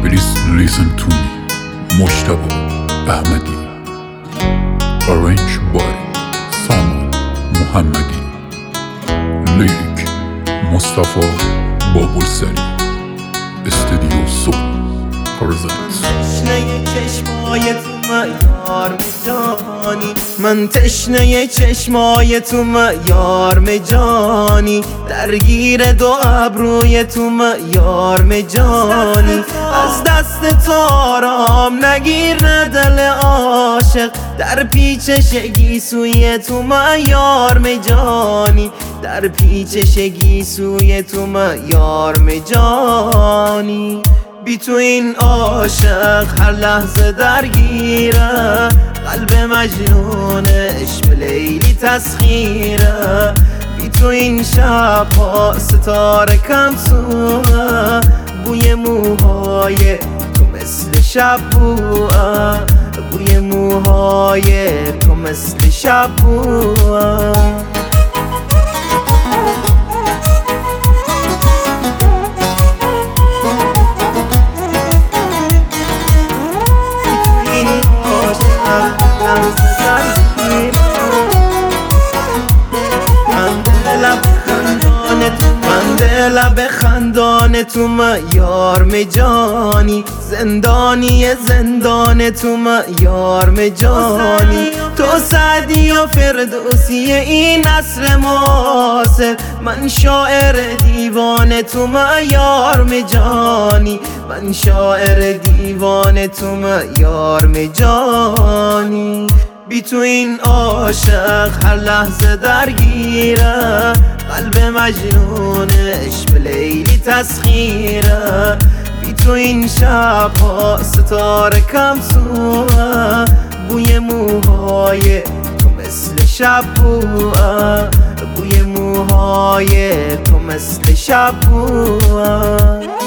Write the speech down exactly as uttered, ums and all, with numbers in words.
Please listen to me. Mujtaba Ahmadi. Arranged by Samal Muhammadi. Lyric Mustafa Babulsari. Studio Soul presents. تشنه چشمای تو یار مجانی، من تشنه چشمای تو یار مجانی، درگیر دو ابروی تو یار مجانی. از دست تو آرام نگیر دل عاشق، در پیچش گیسوی تو یار مجانی، در پیچش گیسوی تو یار مجانی. بی تو این عاشق هر لحظه درگیره، قلب مجنونش به لیلی تسخیره. بی تو این شب ها ستاره کم سوه، بوی موهای تو مثل شب بوه، بوی موهای تو مثل شب بوه. لب خندان تو یار مجانی، زندانی زندان تو یار مجانی. تو سعدی و فردوسی این عصر معاصر، من شاعر دیوان تو یار مجانی، من شاعر دیوان تو یار مجانی. بی تو این عاشق هر لحظه درگیره، قلب مجنونش به لیلی تسخیره. بی تو این شب ها ستاره کم سوه، بوی موهای تو مثل شب بوه، بوی موهای تو مثل شب بوه.